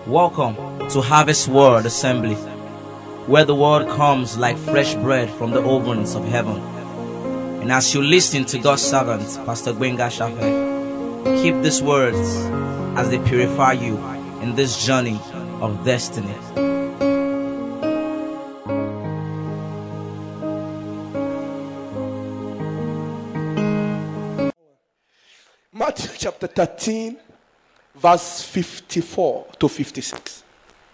Welcome to Harvest Word Assembly, where the word comes like fresh bread from the ovens of heaven. And as you listen to God's servant, Pastor Gbenga Shafe, keep these words as they purify you in this journey of destiny. Matthew chapter 13, verse 54 to 56.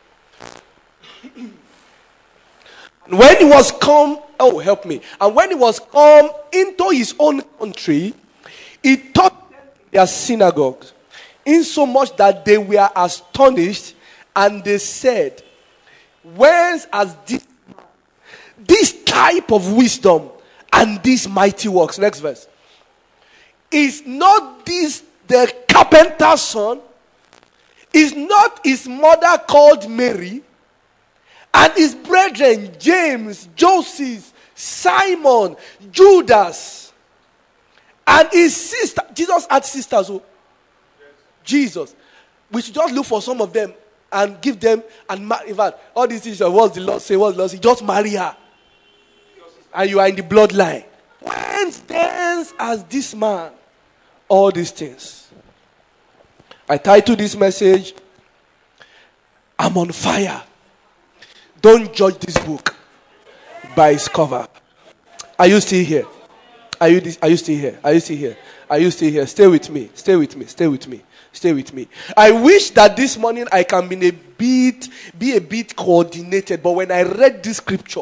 And when he was come, and when he was come into his own country, he taught them in their synagogues, insomuch that they were astonished, and they said, whence has this type of wisdom and these mighty works? Next verse. Is not this the carpenter's son? Is not his mother called Mary? And his brethren, James, Joseph, Simon, Judas, and his sister. Jesus had sisters. Oh, Jesus. We should just look for some of them and give them, and in fact, all these things, what's the Lord say? What's the Lord say? Just marry her. And you are in the bloodline. Whence then has this man all these things? I title this message, I'm on fire. Don't judge this book by its cover. Are you still here? Are you still here? Are you still here? Are you still here? Stay with me. Stay with me. Stay with me. Stay with me. I wish that this morning I can be a bit coordinated. But when I read this scripture,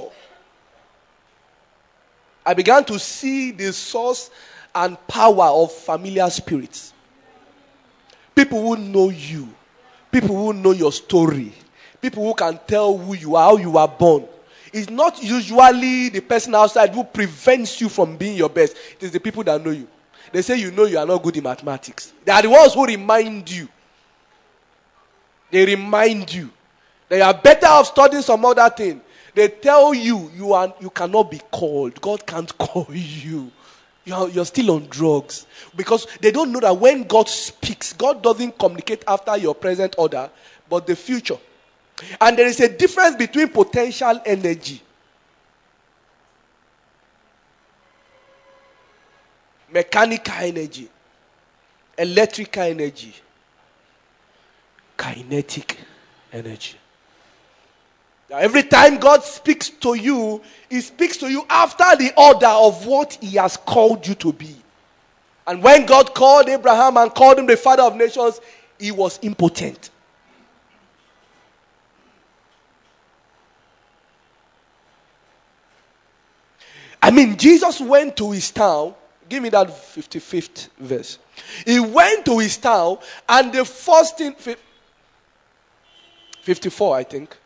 I began to see the source and power of familiar spirits. People who know you. People who know your story. People who can tell who you are, how you are born. It's not usually the person outside who prevents you from being your best. It is the people that know you. They say you are not good in mathematics. They are the ones who remind you. They remind you that you are better off studying some other thing. They tell you you cannot be called. God can't call you. You're still on drugs. Because they don't know that when God speaks, God doesn't communicate after your present order, but the future. And there is a difference between potential energy, mechanical energy, electrical energy, kinetic energy. Now, every time God speaks to you, He speaks to you after the order of what He has called you to be. And when God called Abraham and called him the father of nations, he was impotent. Jesus went to his town. Give me that 55th verse. He went to his town, and the first thing, 54, I think.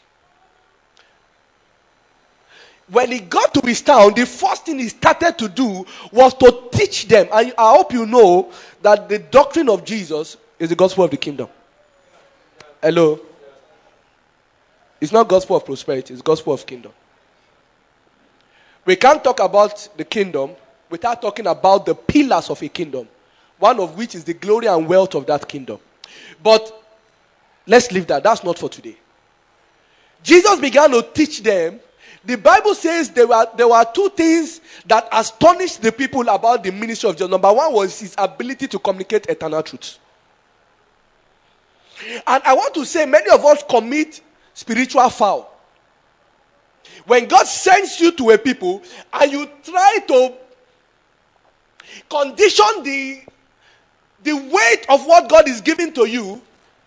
When he got to his town, the first thing he started to do was to teach them. And I hope you know that the doctrine of Jesus is the gospel of the kingdom. Hello? It's not gospel of prosperity, it's gospel of kingdom. We can't talk about the kingdom without talking about the pillars of a kingdom, one of which is the glory and wealth of that kingdom. But let's leave that. That's not for today. Jesus began to teach them. The Bible says there were two things that astonished the people about the ministry of Jesus. Number one was his ability to communicate eternal truths. And I want to say many of us commit spiritual foul. When God sends you to a people and you try to condition the weight of what God is giving to you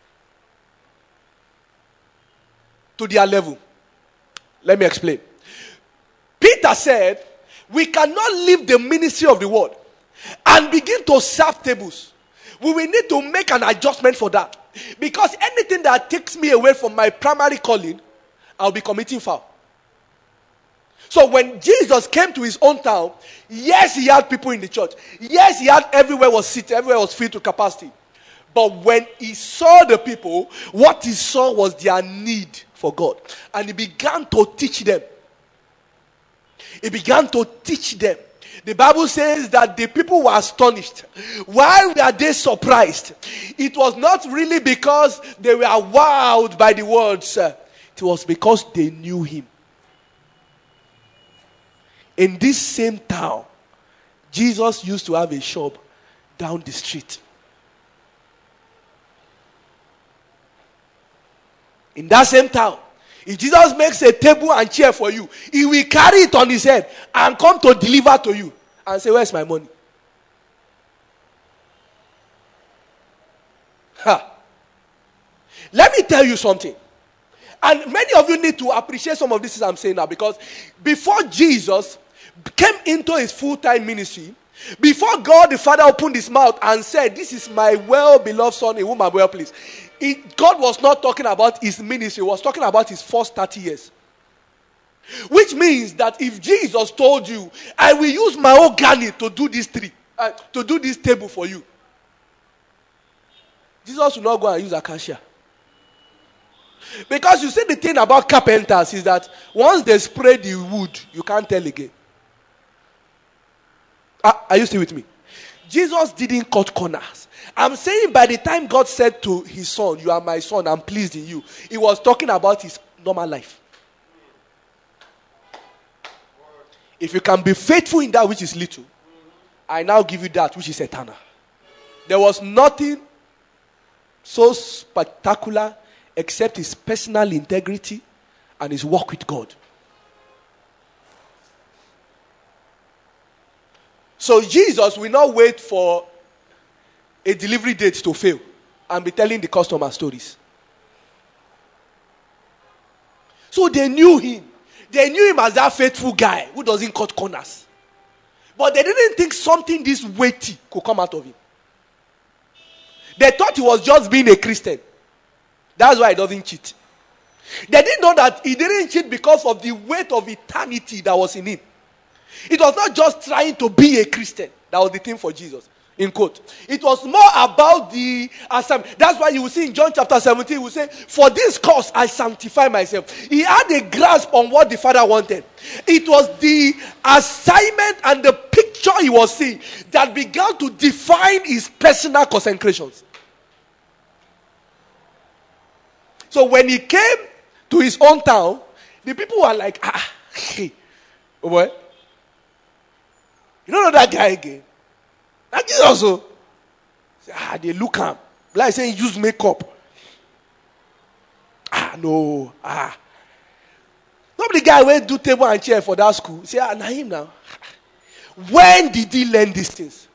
to their level. Let me explain. Peter said, we cannot leave the ministry of the word and begin to serve tables. We will need to make an adjustment for that. Because anything that takes me away from my primary calling, I'll be committing foul. So when Jesus came to his own town, yes, he had people in the church. Yes, he had everywhere was seated, everywhere was filled to capacity. But when he saw the people, what he saw was their need for God. And he began to teach them. He began to teach them. The Bible says that the people were astonished. Why were they surprised? It was not really because they were wowed by the words. It was because they knew him. In this same town, Jesus used to have a shop down the street. In that same town, if Jesus makes a table and chair for you, he will carry it on his head and come to deliver to you and say, where's my money? Ha. Let me tell you something. And many of you need to appreciate some of this I'm saying now, because before Jesus came into his full-time ministry, before God the Father opened his mouth and said, this is my well-beloved son in whom I'm well pleased, God was not talking about his ministry. He was talking about his first 30 years. Which means that if Jesus told you, I will use my organic to do this to do this table for you, Jesus will not go and use acacia. Because you see, the thing about carpenters is that once they spray the wood, you can't tell again. Are you still with me? Jesus didn't cut corners. I'm saying by the time God said to his son, you are my son, I'm pleased in you, he was talking about his normal life. If you can be faithful in that which is little, I now give you that which is eternal. There was nothing so spectacular except his personal integrity and his walk with God. So Jesus will not wait for a delivery date to fail and be telling the customer stories. So they knew him. They knew him as that faithful guy who doesn't cut corners. But they didn't think something this weighty could come out of him. They thought he was just being a Christian. That's why he doesn't cheat. They didn't know that he didn't cheat because of the weight of eternity that was in him. It was not just trying to be a Christian. That was the thing for Jesus. In quote. It was more about the assignment. That's why you will see in John chapter 17, he will say, for this cause I sanctify myself. He had a grasp on what the Father wanted. It was the assignment and the picture he was seeing that began to define his personal consecrations. So when he came to his own town, the people were like, hey, oh boy. You don't know that guy again? That guy also. They look at him. Like saying, use makeup. No. Not the guy went do table and chair for that school. Say, now him now. When did he learn these things?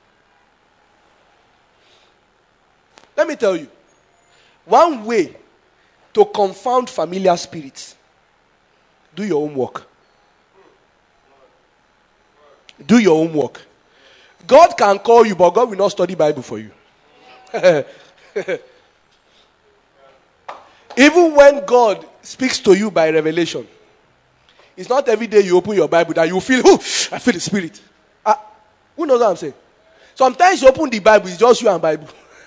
Let me tell you. One way to confound familiar spirits. Do your homework. Do your homework. God can call you, but God will not study Bible for you. Even when God speaks to you by revelation, it's not every day you open your Bible that you feel, I feel the Spirit. Who knows what I'm saying? Sometimes you open the Bible, it's just you and Bible.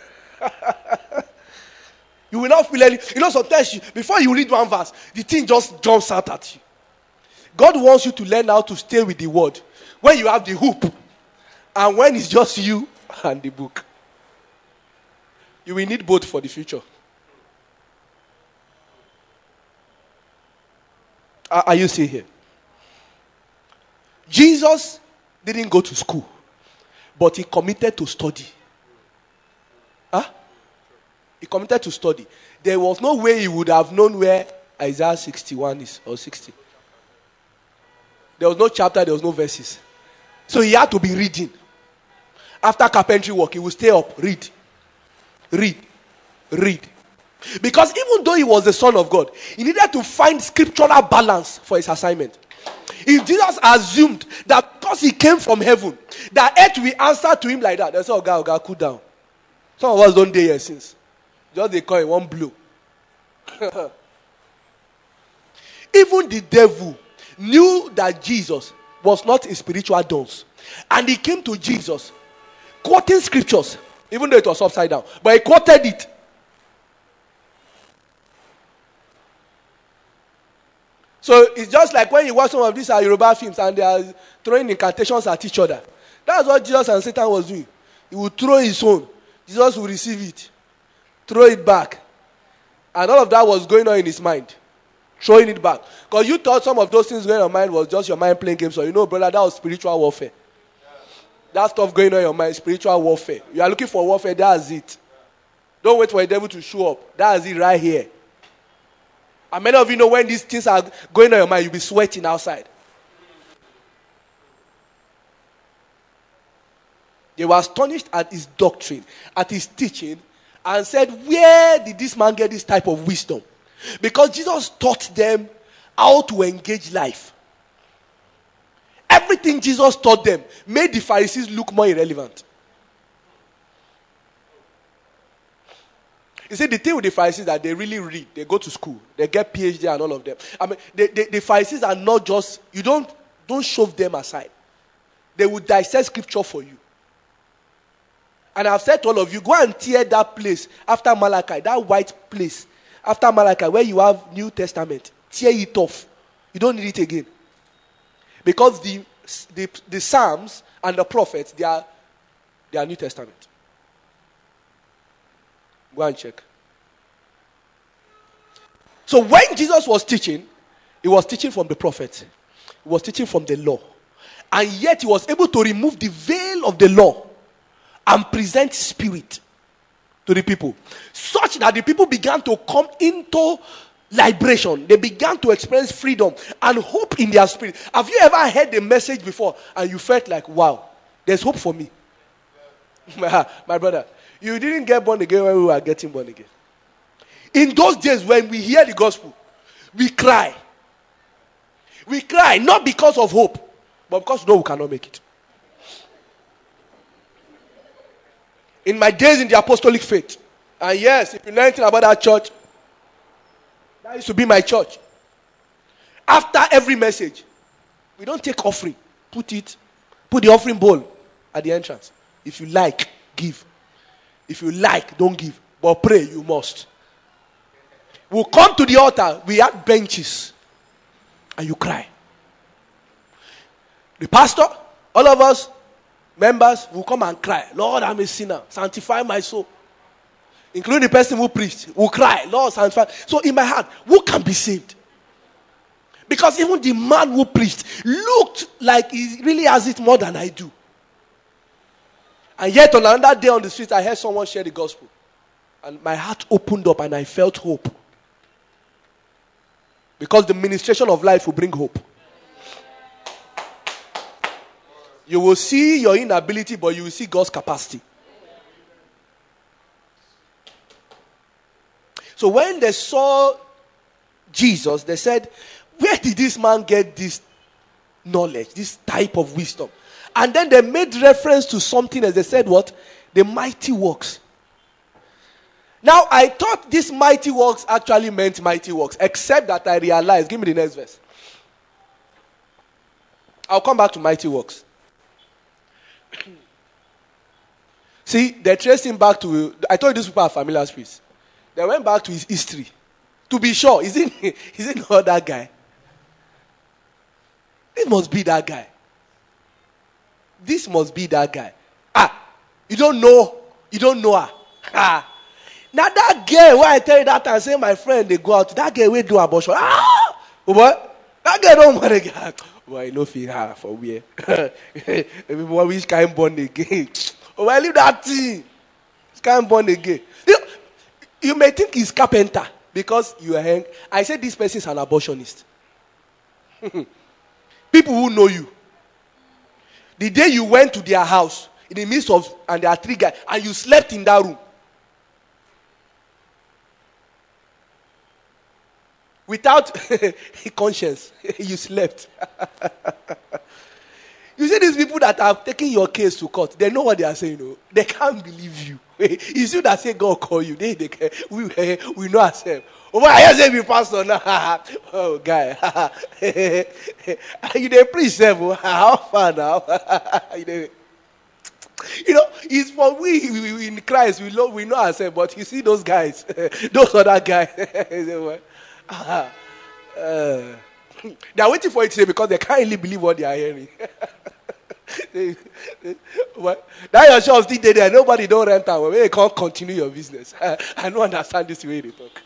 You will not feel any. Sometimes before you read one verse, the thing just jumps out at you. God wants you to learn how to stay with the word. When you have the hoop, and when it's just you and the book. You will need both for the future. Are you still here? Jesus didn't go to school, but he committed to study. He committed to study. There was no way he would have known where Isaiah 61 is, or 60. There was no chapter, there was no verses. So he had to be reading. After carpentry work, he would stay up, read. Because even though he was the Son of God, he needed to find scriptural balance for his assignment. If Jesus assumed that because he came from heaven, that earth will answer to him like that, they say, God, cool down. Some of us don't dare here since. Just they call it one blow. Even the devil knew that Jesus was not a spiritual dunce. And he came to Jesus quoting scriptures, even though it was upside down. But he quoted it. So it's just like when you watch some of these Yoruba films and they are throwing incantations at each other. That's what Jesus and Satan was doing. He would throw his own. Jesus would receive it. Throw it back. And all of that was going on in his mind. Throwing it back. Because you thought some of those things going on in your mind was just your mind playing games. So you know, brother, that was spiritual warfare. That stuff going on in your mind, spiritual warfare. You are looking for warfare, that's it. Don't wait for the devil to show up. That's it right here. And many of you know when these things are going on in your mind, you'll be sweating outside. They were astonished at his doctrine, at his teaching, and said, where did this man get this type of wisdom? Because Jesus taught them how to engage life. Everything Jesus taught them made the Pharisees look more irrelevant. You see, the thing with the Pharisees is that they really read. They go to school. They get PhD and all of them. I mean, the Pharisees are not just, you don't shove them aside. They will dissect scripture for you. And I've said to all of you, go and tear that place after Malachi, that white place after Malachi where you have New Testament. Tear it off. You don't need it again. Because the Psalms and the prophets, they are New Testament. Go and check. So when Jesus was teaching, he was teaching from the prophets. He was teaching from the law. And yet he was able to remove the veil of the law and present spirit to the people, such that the people began to come into liberation. They began to experience freedom and hope in their spirit. Have you ever heard the message before and you felt like, wow, there's hope for me? My brother, you didn't get born again when we were getting born again. In those days when we hear the gospel, we cry. We cry not because of hope, but because we know we cannot make it. In my days in the apostolic faith, and yes, if you know anything about that church, that used to be my church. After every message, we don't take offering. Put the offering bowl at the entrance. If you like, give. If you like, don't give. But pray, you must. We'll come to the altar, we have benches, and you cry. The pastor, all of us, members will come and cry, Lord, I'm a sinner. Sanctify my soul. Including the person who preached will cry, Lord, sanctify. So in my heart, who can be saved? Because even the man who preached looked like he really has it more than I do. And yet on another day on the street, I heard someone share the gospel. And my heart opened up and I felt hope. Because the ministration of life will bring hope. You will see your inability, but you will see God's capacity. So when they saw Jesus, they said, where did this man get this knowledge, this type of wisdom? And then they made reference to something as they said what? The mighty works. Now, I thought this mighty works actually meant mighty works, except that I realized, give me the next verse. I'll come back to mighty works. See, they traced him back to, I told you these people are familiar spirits. They went back to his history. To be sure, is it not that guy? It must be that guy. This must be that guy. You don't know her. Now that girl, when I tell you that and say my friend, they go out, that girl will do abortion. What? That girl don't want to get. Well, I know feel her for where. Everyone wish can't born again. Well, leave that thing. Can't born again. You may think he's carpenter because you are hanged. I said this person is an abortionist. People who know you. The day you went to their house, in the midst of, and there are 3 guys, and you slept in that room. Without conscience, you slept. You see these people that have taken your case to court, they know what they are saying. No? They can't believe you. It's you that say God call you. We know ourselves. Oh, I say be pastor now. Oh, guy. You they preach them. How far now? You know, it's for we in Christ. We know ourselves. But you see those guys, those other guys. They are waiting for it today because they can't really believe what they are hearing. That your shop still there. Nobody don't rent out. They can't continue your business. I don't understand this way they talk.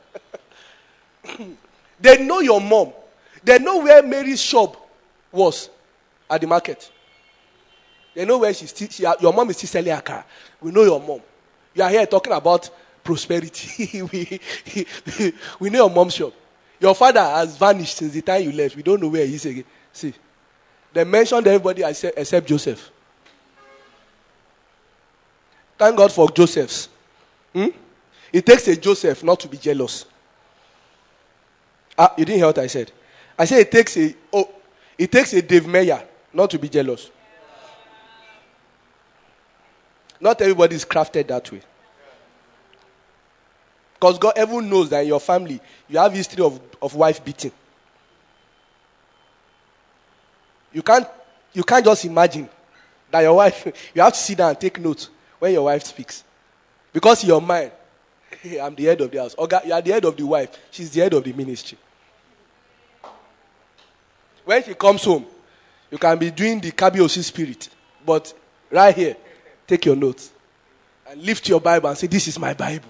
They know your mom. They know where Mary's shop was at the market. They know where your mom is still selling her car. We know your mom. You are here talking about prosperity. we know your mom's shop. Your father has vanished since the time you left. We don't know where he is again. See, they mentioned everybody except Joseph. Thank God for Josephs. It takes a Joseph not to be jealous. You didn't hear what I said. I said it takes a Dave Meyer not to be jealous. Not everybody is crafted that way. Because God even knows that in your family, you have history of wife beating. You can't just imagine that your wife, you have to sit down and take notes when your wife speaks. Because in your mind, hey, I'm the head of the house. You are the head of the wife. She's the head of the ministry. When she comes home, you can be doing the Kabiosi spirit. But right here, take your notes. And lift your Bible and say, this is my Bible.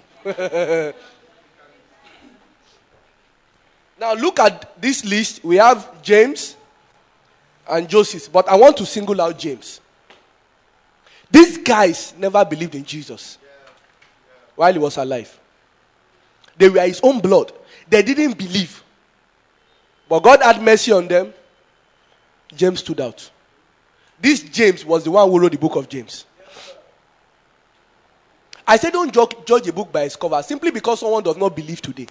Now look at this list. We have James and Joseph. But I want to single out James. These guys never believed in Jesus while he was alive. They were his own blood. They didn't believe. But God had mercy on them. James stood out. This James was the one who wrote the book of James. I say don't judge a book by its cover simply because someone does not believe today.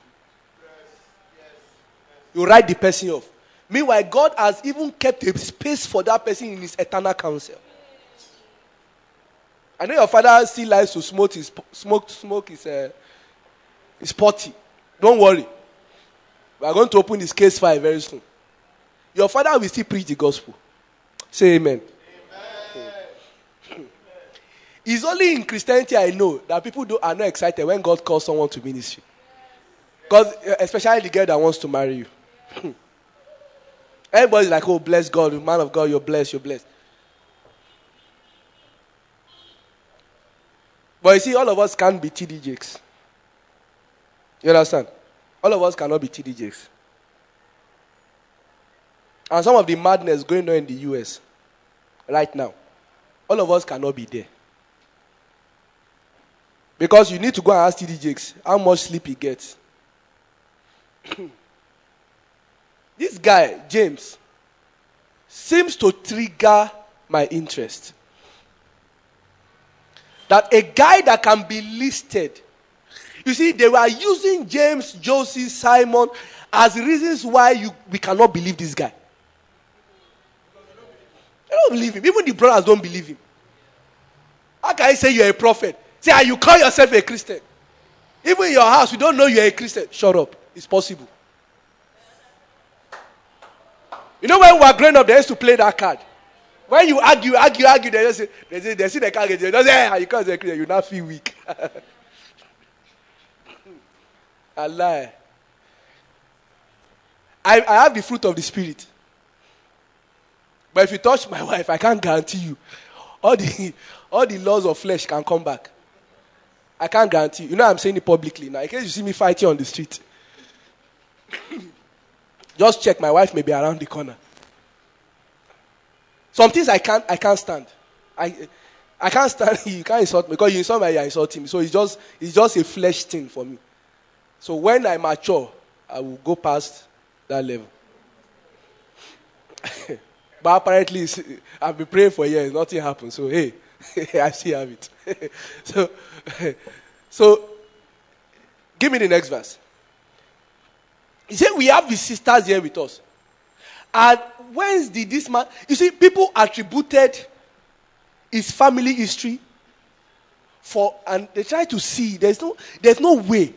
You write the person off. Meanwhile, God has even kept a space for that person in his eternal counsel. I know your father still likes to smoke his potty. Don't worry. We are going to open his case file very soon. Your father will still preach the gospel. Say amen. It's only in Christianity I know that people are not excited when God calls someone to ministry. Because especially the girl that wants to marry you. Everybody's like, oh, bless God, man of God, you're blessed, you're blessed. But you see, all of us can't be TD Jakes. You understand? All of us cannot be TD Jakes. And some of the madness going on in the US right now, all of us cannot be there. Because you need to go and ask TD Jakes how much sleep he gets. This guy, James, seems to trigger my interest. That a guy that can be listed. You see, they were using James, Joseph, Simon as reasons why we cannot believe this guy. They don't believe him. Even the brothers don't believe him. How can I say you're a prophet? Say, you call yourself a Christian. Even in your house, you don't know you're a Christian. Shut up. It's possible. You know when we were growing up, they used to play that card. When you argue, they just say, they see the card, they just say, you can't say Christian, you now feel weak. I lie. I have the fruit of the Spirit. But if you touch my wife, I can't guarantee you. All the laws of flesh can come back. I can't guarantee you. You know I'm saying it publicly now. In case you see me fighting on the street. Just check, my wife may be around the corner. Some things I can't stand. I can't stand. You can't insult me because you insult me, you insult him. So it's just a flesh thing for me. So when I mature, I will go past that level. But apparently, I've been praying for years, nothing happened. So hey, I still have it. So give me the next verse. He said, we have his sisters here with us. And whence did this man... You see, people attributed his family history and they try to see, there's no way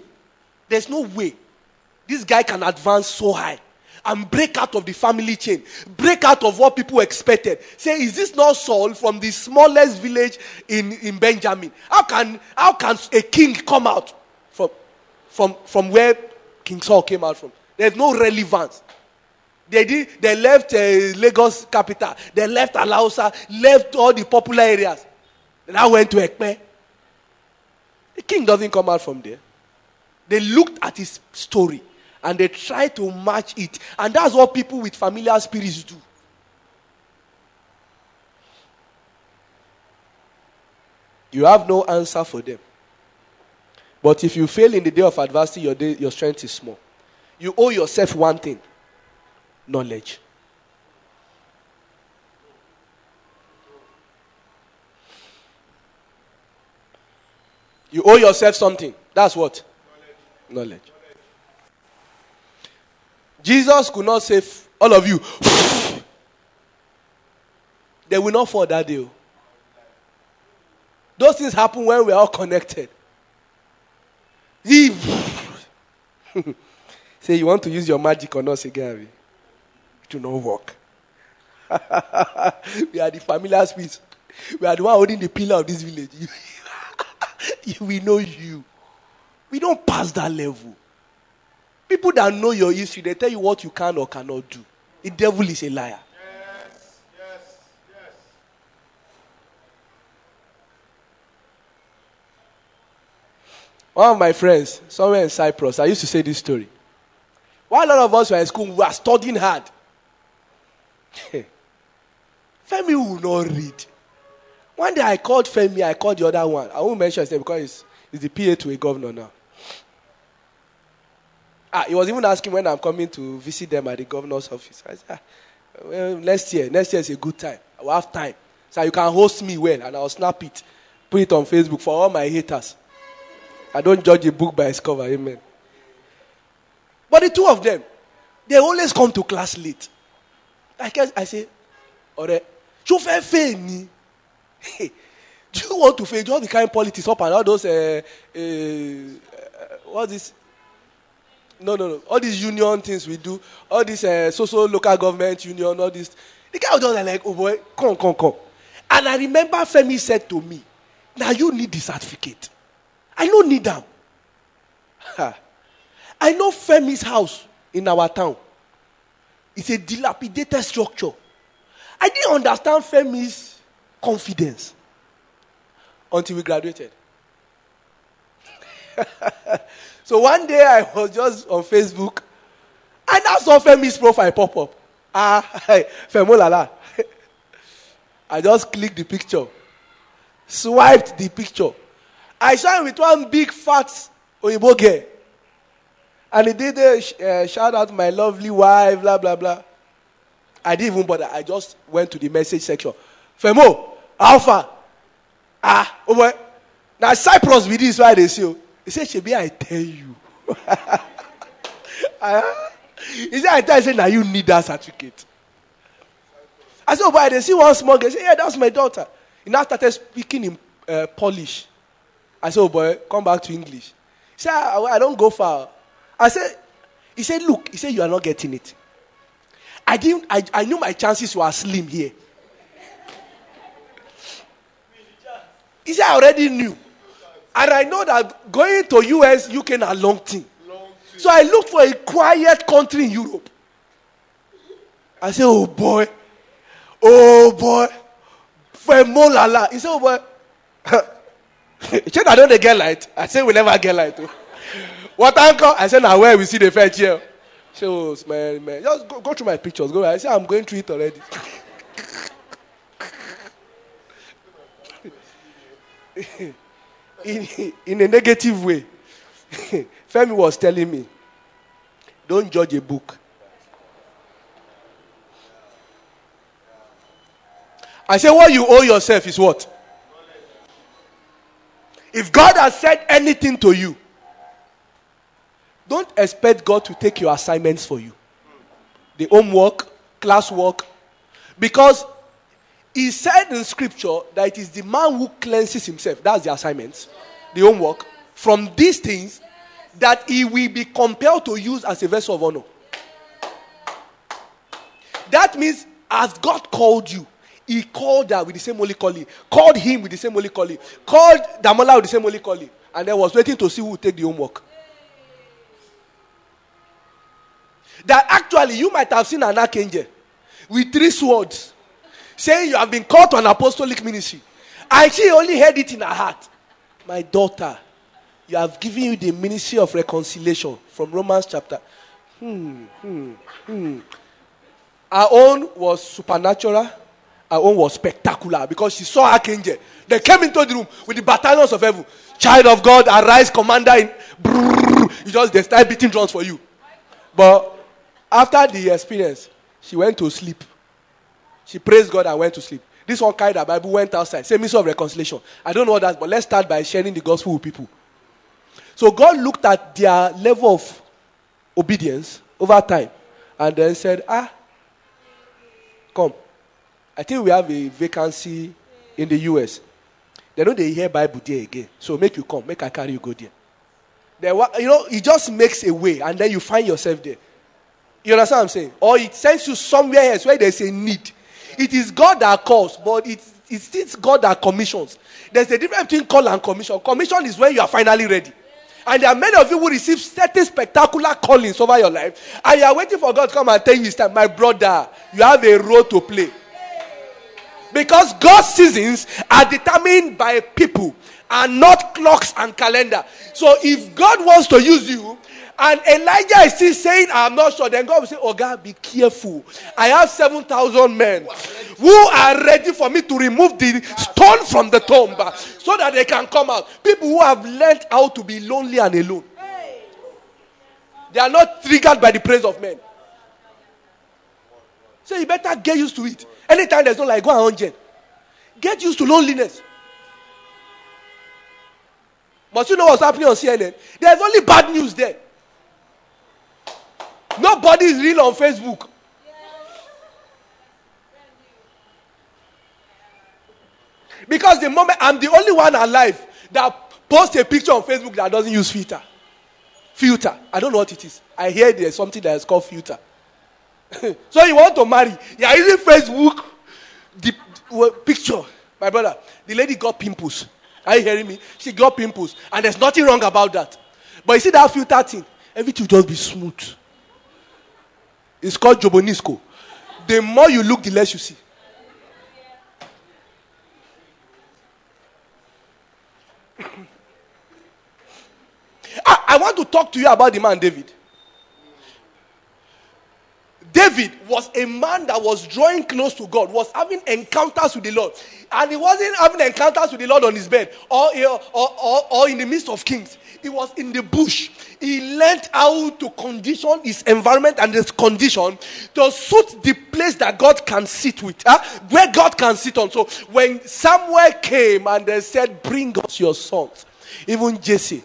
this guy can advance so high and break out of the family chain, break out of what people expected. Say, is this not Saul from the smallest village in Benjamin? How can a king come out from where King Saul came out from? There's no relevance. They left Lagos capital. They left Alausa, left all the popular areas. Then I went to Ekpe. The king doesn't come out from there. They looked at his story and they tried to match it. And that's what people with familiar spirits do. You have no answer for them. But if you fail in the day of adversity, your strength is small. You owe yourself one thing: knowledge. You owe yourself something. That's what? Knowledge. Jesus could not save all of you. They will not fall that day. Those things happen when we are all connected. Say, you want to use your magic on us again? It will not work. We are the familiar spirits. We are the one holding the pillar of this village. We know you. We don't pass that level. People that know your history, they tell you what you can or cannot do. The devil is a liar. Yes. One of my friends, somewhere in Cyprus, I used to say this story. While a lot of us were in school, we were studying hard. Femi will not read. One day I called Femi, I called the other one. I won't mention his name because he's the PA to a governor now. He was even asking when I'm coming to visit them at the governor's office. I said, well, next year is a good time. I will have time. So you can host me well and I'll snap it. Put it on Facebook for all my haters. I don't judge a book by its cover, amen. But the two of them, they always come to class late. I say, Ore, do you want to fail? Do you want the kind of politics up and all those, what's this? No. All these union things we do, all this social local government union, all this. The guy was just like, oh boy, come. And I remember Femi said to me, now you need the certificate. I don't need them. I know Femi's house in our town. It's a dilapidated structure. I didn't understand Femi's confidence until we graduated. So one day I was just on Facebook and I saw Femi's profile pop up. Femolala. I just clicked the picture, swiped the picture. I saw him with one big fat Oyibo girl. And he did a shout out my lovely wife, blah, blah, blah. I didn't even bother. I just went to the message section. Femo, Alpha. Oh boy. Now Cyprus with this, why they see you. He said, Shebi, I tell you. He said, I tell you, say, now you need that certificate. I said, oh boy, they see one small girl. He said, yeah, that's my daughter. He now started speaking in Polish. I said, oh boy, come back to English. He said, I don't go far. He said, look, you are not getting it. I knew my chances were slim here. He said, I already knew. And I know that going to US, UK is a long thing. So I looked for a quiet country in Europe. I said, oh boy. Femolala. He said, oh boy. I don't get light. I said, we never get light. What uncle? I said, now where we see the fair chair. So, man. Just go through my pictures. Go. I said, I'm going through it already. In a negative way. Femi was telling me, don't judge a book. I said, what you owe yourself is what? If God has said anything to you, don't expect God to take your assignments for you. The homework, classwork. Because he said in scripture that it is the man who cleanses himself. That's the assignments. The homework. From these things that he will be compelled to use as a vessel of honor. That means as God called you, he called her with the same holy calling. Called him with the same holy calling. Called Damola with the same holy calling. And then was waiting to see who would take the homework. that actually you might have seen an archangel with 3 swords saying you have been called to an apostolic ministry. And she only heard it in her heart. My daughter, you have given you the ministry of reconciliation from Romans chapter. Our own was supernatural. Our own was spectacular because she saw archangel. They came into the room with the battalions of heaven. Child of God, arise, commander. They start beating drums for you. But after the experience, she went to sleep. She praised God and went to sleep. This one carried her Bible, went outside. Say, ministry of reconciliation. I don't know what that is, but let's start by sharing the gospel with people. So God looked at their level of obedience over time and then said, come. I think we have a vacancy in the US. They know they hear Bible there again. So make you come. Make I carry you go there. It just makes a way and then you find yourself there. You understand what I'm saying? Or it sends you somewhere else where there's a need. It is God that calls, but it's God that commissions. There's a difference between call and commission. Commission is when you are finally ready. And there are many of you who receive certain spectacular callings over your life. And you are waiting for God to come and tell you it's time. My brother, you have a role to play. Because God's seasons are determined by people and not clocks and calendar. So if God wants to use you, and Elijah is still saying, I'm not sure, then God will say, oh God, be careful. I have 7,000 men who are ready for me to remove the stone from the tomb so that they can come out. People who have learned how to be lonely and alone. They are not triggered by the praise of men. So you better get used to it. Anytime there's no light, go on jet. Get used to loneliness. Must you know what's happening on CNN? There's only bad news there. Nobody is real on Facebook. Because the moment I'm the only one alive that posts a picture on Facebook that doesn't use filter. Filter. I don't know what it is. I hear there's something that is called filter. So you want to marry. You are using Facebook. The picture. My brother, the lady got pimples. Are you hearing me? She got pimples. And there's nothing wrong about that. But you see that filter thing? Everything will just be smooth. It's called Jobonisco. The more you look, the less you see. I want to talk to you about the man David. David was a man that was drawing close to God, was having encounters with the Lord. And he wasn't having encounters with the Lord on his bed or in the midst of kings. He was in the bush. He learned how to condition his environment and his condition to suit the place that God can sit with, where God can sit on. So when Samuel came and they said, bring us your sons, even Jesse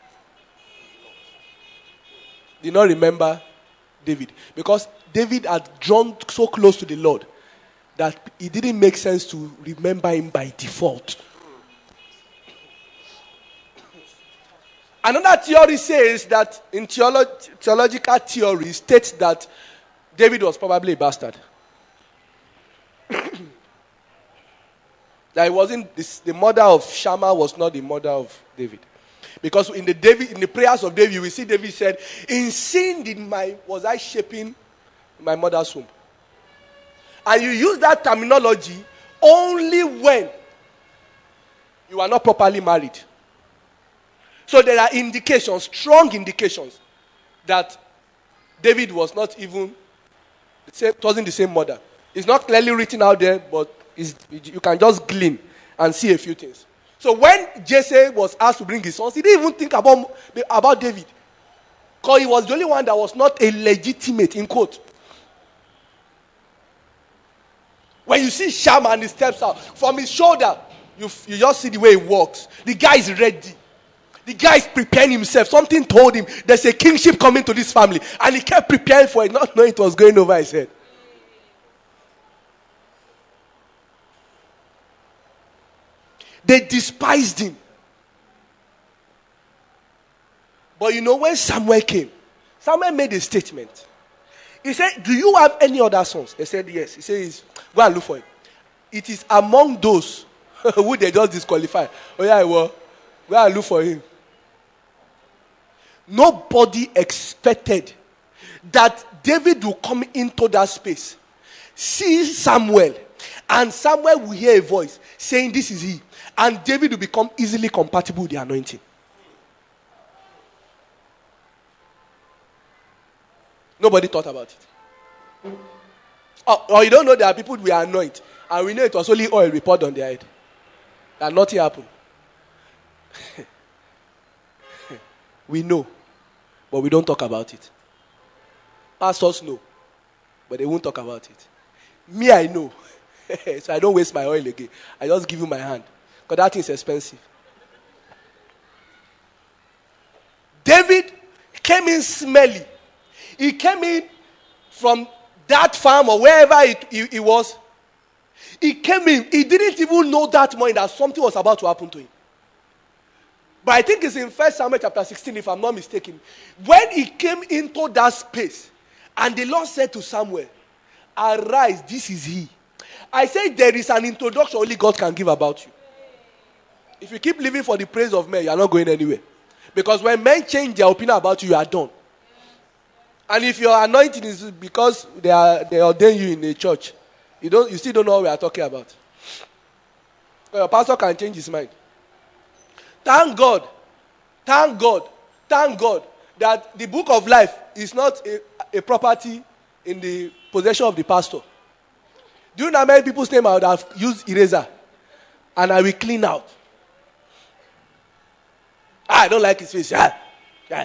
did not remember David. Because David had drawn so close to the Lord that it didn't make sense to remember him by default. Another theory says that, in theological theory, states that David was probably a bastard. That it wasn't the mother of Shammah was not the mother of David. Because in the prayers of David, we see David said, in sin was I shaping my mother's womb. And you use that terminology only when you are not properly married. So there are indications, strong indications, that David was not even, it wasn't the same mother. It's not clearly written out there, but you can just glean and see a few things. So when Jesse was asked to bring his sons, he didn't even think about David. Because he was the only one that was not a legitimate, in quote. When you see Shammah and he steps out, from his shoulder, you just see the way he walks. The guy is ready. The guy is preparing himself. Something told him there's a kingship coming to this family. And he kept preparing for it, not knowing it was going over his head. They despised him. But when Samuel came, Samuel made a statement. He said, do you have any other sons? They said, yes. He says, go and look for him. It is among those who they just disqualify. Oh yeah, well, go and look for him. Nobody expected that David will come into that space, see Samuel, and Samuel will hear a voice saying, "This is he." And David will become easily compatible with the anointing. Nobody thought about it. Or you don't know there are people we anoint, and we know it was only oil we poured on their head. That nothing happened. We know, but we don't talk about it. Pastors know, but they won't talk about it. Me, I know. So I don't waste my oil again. I just give you my hand. Because that thing is expensive. David came in smelly. He came in from that farm or wherever he was. He came in. He didn't even know that morning that something was about to happen to him. But I think it's in 1 Samuel chapter 16, if I'm not mistaken. When he came into that space, and the Lord said to Samuel, "Arise, this is he." I say there is an introduction only God can give about you. If you keep living for the praise of men, you are not going anywhere. Because when men change their opinion about you, you are done. And if your anointing is because they ordain you in a church, you still don't know what we are talking about. Your pastor can change his mind. Thank God that the book of life is not a property in the possession of the pastor. Do you know how many people's name I would have used eraser and I will clean out? I don't like his face. Yeah.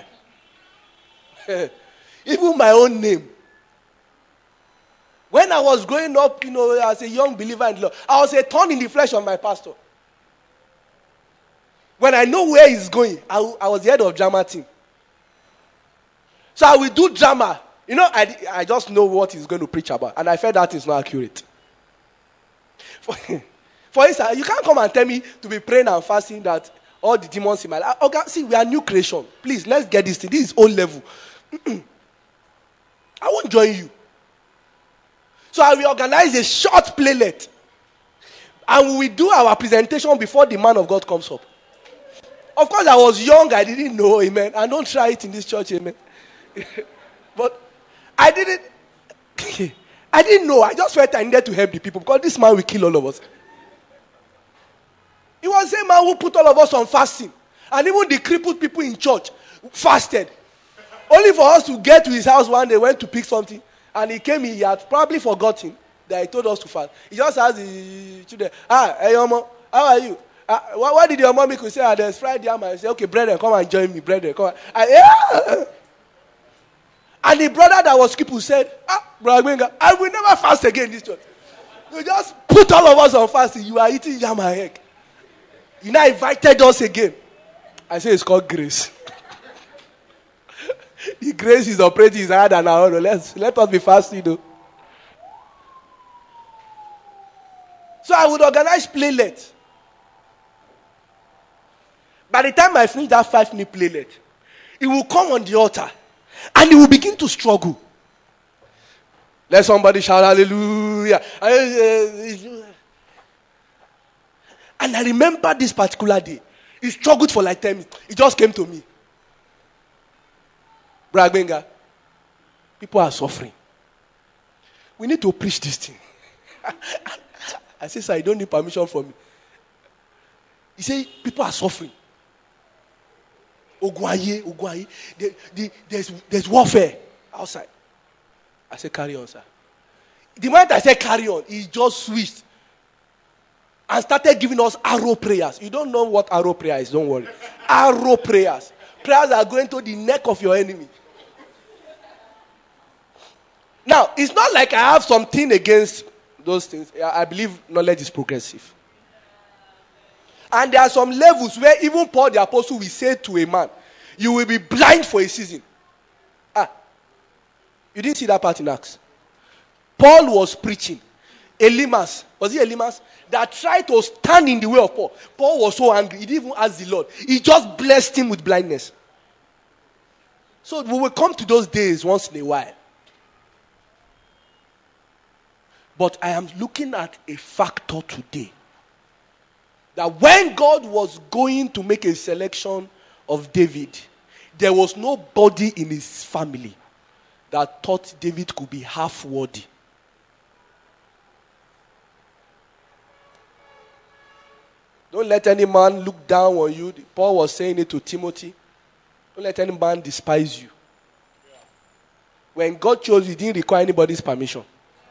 Even my own name. When I was growing up, as a young believer in the Lord, I was a thorn in the flesh of my pastor. When I know where he's going, I was the head of drama team. So I will do drama. I just know what he's going to preach about. And I felt that is not accurate. For instance, you can't come and tell me to be praying and fasting that all the demons in my life. Okay, see, we are new creation. Please, let's get this thing. This is old level. I won't join you. So I will organize a short playlet. And we will do our presentation before the man of God comes up. Of course, I was young. I didn't know, amen. And don't try it in this church, amen. But I didn't know. I just felt I needed to help the people because this man will kill all of us. He was the man who put all of us on fasting. And even the crippled people in church fasted. Only for us to get to his house one day, went to pick something. And he came in, he had probably forgotten that he told us to fast. He just asked the children, hey, Yomo, how are you? What did your mommy could say? There's fried yam. I said, okay, brethren, come and join me, brethren. Come on. And the brother that was crippled said, Brother Gbenga, I will never fast again in this church. You just put all of us on fasting. You are eating yam and egg. You now invited us again. I say it's called grace. The grace is operating is higher than our own. Let us be fasting, though. So I would organize playlet. By the time I finish that 5-minute playlet, he will come on the altar and he will begin to struggle. Let somebody shout hallelujah. And I remember this particular day. He struggled for like 10 minutes. He just came to me. Brother Gbenga, people are suffering. We need to preach this thing. I said, sir, you don't need permission from me. He said, people are suffering. Ogwaye. There's warfare outside. I said, carry on, sir. The moment I said carry on, he just switched and started giving us arrow prayers. You don't know what arrow prayer is, don't worry. Arrow prayers. Prayers are going to the neck of your enemy. Now, it's not like I have something against those things. I believe knowledge is progressive. And there are some levels where even Paul the apostle will say to a man, you will be blind for a season. You didn't see that part in Acts. Paul was preaching. Elymas, was it Elymas? That tried to stand in the way of Paul. Paul was so angry. He didn't even ask the Lord. He just blessed him with blindness. So we will come to those days once in a while. But I am looking at a factor today. That when God was going to make a selection of David, there was nobody in his family that thought David could be half worthy. Don't let any man look down on you. Paul was saying it to Timothy. Don't let any man despise you. When God chose you, he didn't require anybody's permission.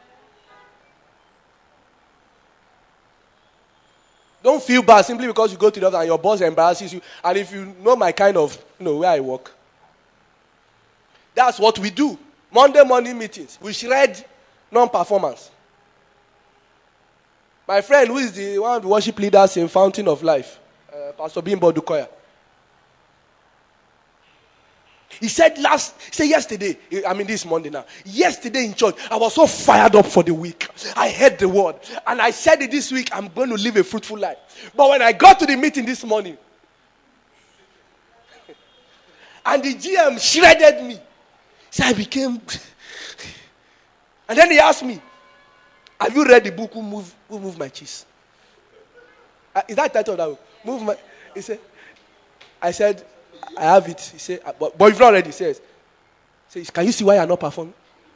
Don't feel bad simply because you go to the office and your boss embarrasses you. And if you know my kind of, where I work, that's what we do. Monday morning meetings. We shred non-performance. My friend, who is one of the worship leaders in Fountain of Life, Pastor Bimbo Dukoya, he said yesterday, this Monday now, yesterday in church, I was so fired up for the week. I heard the word. And I said it this week, I'm going to live a fruitful life. But when I got to the meeting this morning, and the GM shredded me, so I became... And then he asked me, have you read the book, Who Moved My Cheese? Is that the title of that book? I said, I have it. He said, but if not read it, he says, can you see why you're not performing?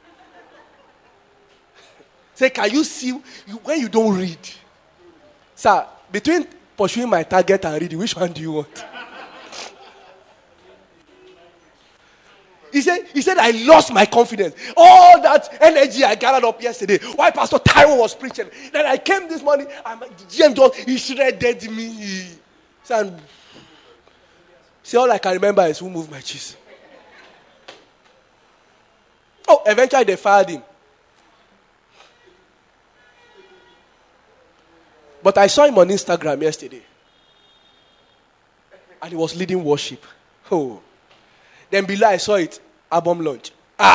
Say, can you see when you don't read? Sir, between pursuing my target and reading, which one do you want? He said, I lost my confidence. All that energy I gathered up yesterday while Pastor Tyrone was preaching. Then I came this morning and GM he shredded me. See, all I can remember is Who Moved My Cheese. Oh, eventually they fired him. But I saw him on Instagram yesterday. And he was leading worship. Oh. Then below I saw it, album launch.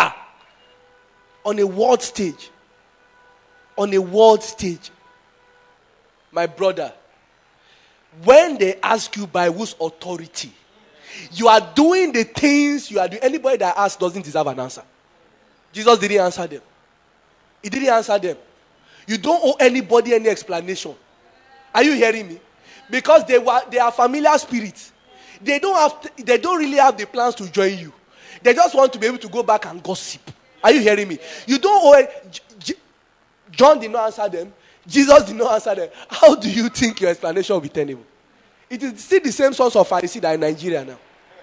On a world stage. On a world stage. My brother, when they ask you by whose authority, you are doing the things you are doing. Anybody that asks doesn't deserve an answer. Jesus didn't answer them. He didn't answer them. You don't owe anybody any explanation. Are you hearing me? Because they are familiar spirits. They don't really have the plans to join you. They just want to be able to go back and gossip. Are you hearing me? You don't owe John did not answer them. Jesus did not answer them. How do you think your explanation will be tenable? It is still the same source of Pharisee that in Nigeria now.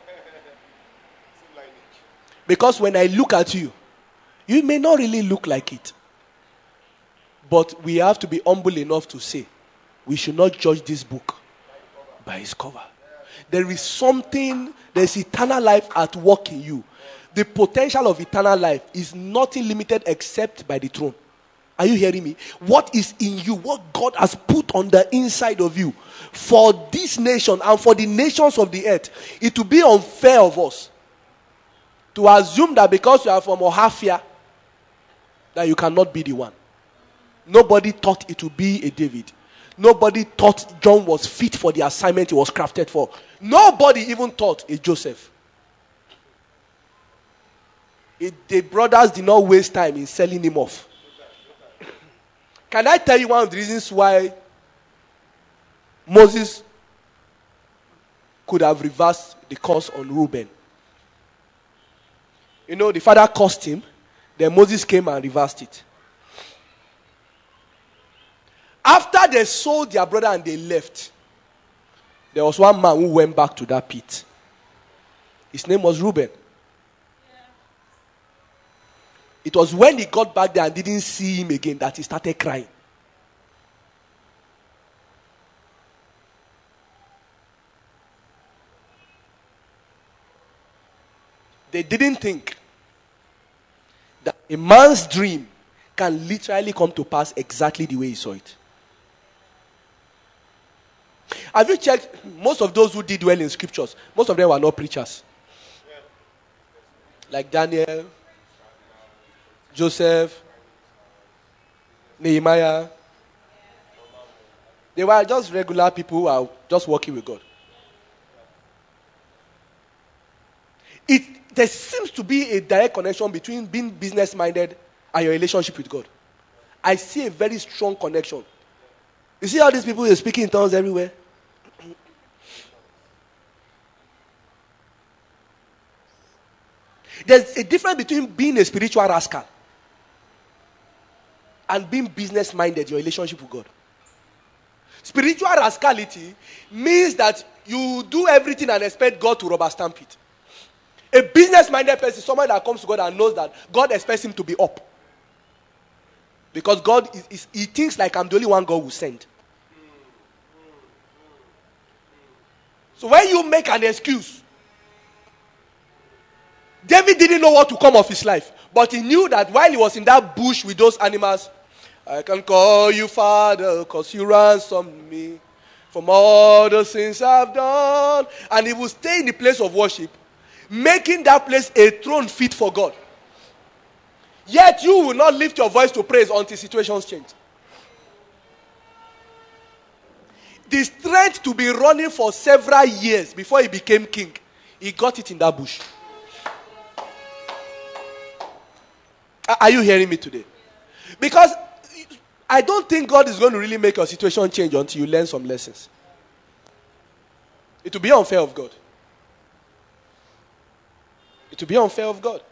Because when I look at you, you may not really look like it. But we have to be humble enough to say, we should not judge this book by its cover. There is eternal life at work in you. The potential of eternal life is nothing limited except by the throne. Are you hearing me? What is in you, what God has put on the inside of you for this nation and for the nations of the earth, it will be unfair of us to assume that because you are from Ohafia, that you cannot be the one. Nobody thought it would be a David. Nobody thought John was fit for the assignment he was crafted for. Nobody even thought a Joseph. The brothers did not waste time in selling him off. Can I tell you one of the reasons why Moses could have reversed the curse on Reuben? The father cursed him, then Moses came and reversed it. After they sold their brother and they left, there was one man who went back to that pit. His name was Reuben. It was when he got back there and didn't see him again that he started crying. They didn't think that a man's dream can literally come to pass exactly the way he saw it. Have you checked? Most of those who did well in scriptures, most of them were not preachers. Like Daniel, Joseph, Nehemiah. They were just regular people who are just working with God. There seems to be a direct connection between being business-minded and your relationship with God. I see a very strong connection. You see how these people are speaking in tongues everywhere? There's a difference between being a spiritual rascal and being business-minded, your relationship with God. Spiritual rascality means that you do everything and expect God to rubber stamp it. A business-minded person is someone that comes to God and knows that God expects him to be up. Because God, he thinks like I'm the only one God will send. So when you make an excuse, David didn't know what to come of his life. But he knew that while he was in that bush with those animals, I can call you Father because you ransomed me from all the sins I've done. And he would stay in the place of worship, making that place a throne fit for God. Yet you will not lift your voice to praise until situations change. The strength to be running for several years before he became king, he got it in that bush. Are you hearing me today? Because I don't think God is going to really make your situation change until you learn some lessons. It will be unfair of God. It will be unfair of God.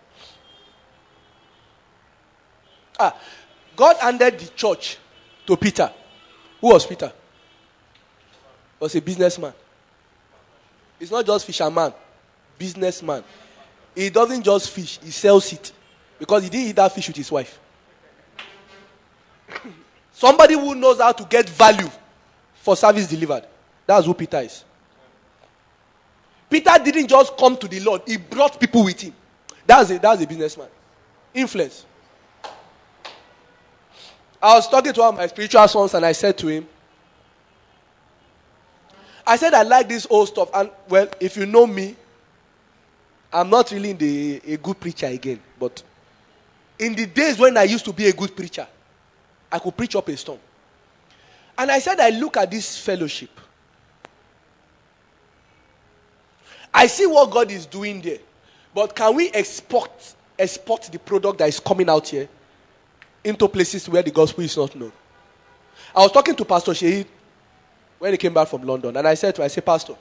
God handed the church to Peter. Who was Peter? He was a businessman. He's not just fisherman, businessman. He doesn't just fish, he sells it. Because he didn't eat that fish with his wife. Somebody who knows how to get value for service delivered. That's who Peter is. Peter didn't just come to the Lord. He brought people with him. That's a businessman. Influence. I was talking to one of my spiritual sons and I said to him, I said I like this old stuff. And well, if you know me, I'm not really a good preacher again. But in the days when I used to be a good preacher, I could preach up a storm. And I said, I look at this fellowship. I see what God is doing there. But can we export the product that is coming out here into places where the gospel is not known? I was talking to Pastor Shahid when he came back from London. And I said, Pastor,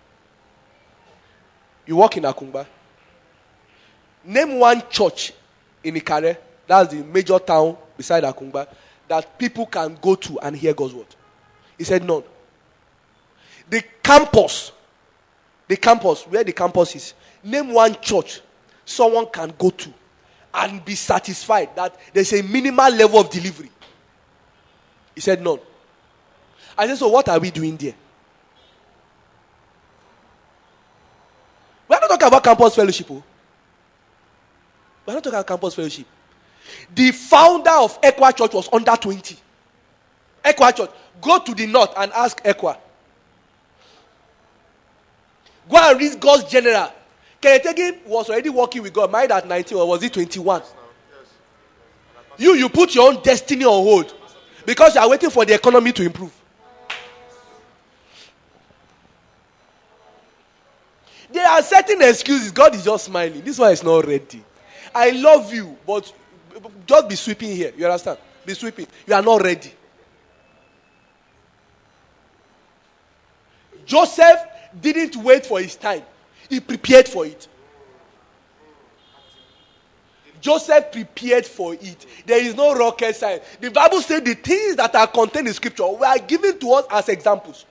you work in Akungba. Name one church in Ikare, that's the major town beside Akungba, that people can go to and hear God's word. He said none. The campus, where the campus is, name one church someone can go to and be satisfied that there's a minimal level of delivery. He said none. I said, so what are we doing there? We're not talking about campus fellowship. We're not talking about campus fellowship. The founder of Equa Church was under 20. Equa Church. Go to the north and ask Equa. Go and read God's general. Kenneth Hagin was already working with God. Married at 19 or was he 21? You put your own destiny on hold because you are waiting for the economy to improve. There are certain excuses. God is just smiling. This one is not ready. I love you, but just be sweeping here. You understand? Be sweeping. You are not ready. Joseph didn't wait for his time. He prepared for it. Joseph prepared for it. There is no rocket science. The Bible says the things that are contained in Scripture were given to us as examples.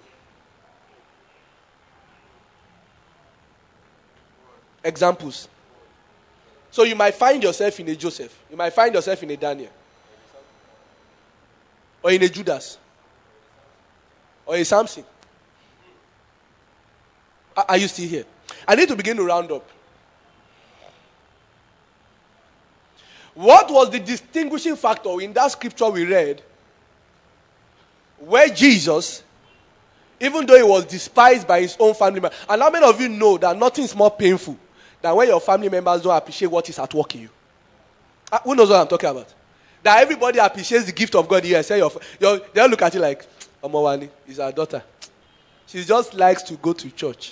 Examples. So you might find yourself in a Joseph. You might find yourself in a Daniel. Or in a Judas. Or a Samson. Are you still here? I need to begin to round up. What was the distinguishing factor in that scripture we read where Jesus, even though he was despised by his own family members, and how many of you know that nothing is more painful than when your family members don't appreciate what is at work in you? Who knows what I'm talking about? That everybody appreciates the gift of God here. Say they'll look at you like, Omowani is our daughter. She just likes to go to church.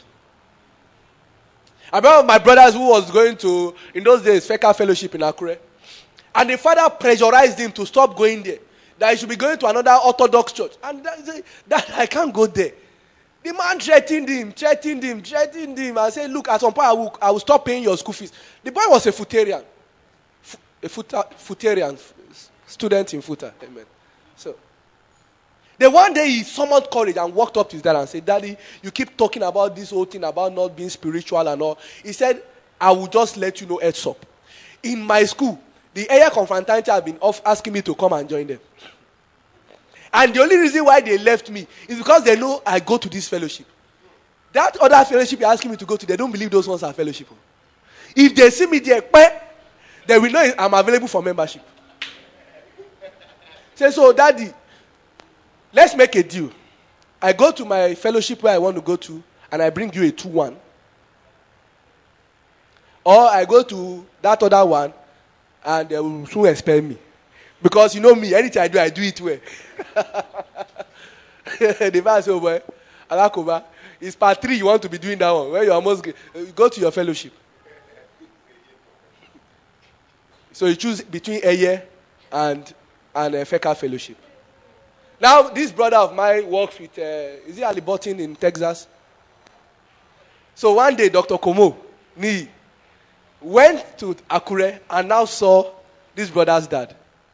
I remember my brothers who was going to, in those days, Feka Fellowship in Akure. And the father pressurized him to stop going there. That he should be going to another Orthodox church. And that I can't go there. The man threatened him. I said, look, at some point I will stop paying your school fees. The boy was a Futarian. Futarian student in Futa. Amen. So, then one day he summoned courage and walked up to his dad and said, Daddy, you keep talking about this whole thing about not being spiritual and all. He said, I will just let you know heads up. In my school, the area confraternity have been asking me to come and join them. And the only reason why they left me is because they know I go to this fellowship. That other fellowship you're asking me to go to, they don't believe those ones are fellowship. If they see me there, they will know I'm available for membership. Say, so Daddy, let's make a deal. I go to my fellowship where I want to go to, and I bring you a 2-1. Or I go to that other one, and they will soon expel me. Because you know me, anything I do it well. The verse says, boy, Alakoba, it's part 3 you want to be doing that one. Where you almost go to your fellowship. So you choose between Eye and Feka fellowship. Now, this brother of mine works with, is he Ali Burton in Texas? So one day, Dr. Komo Ni went to Akure and now saw this brother's dad.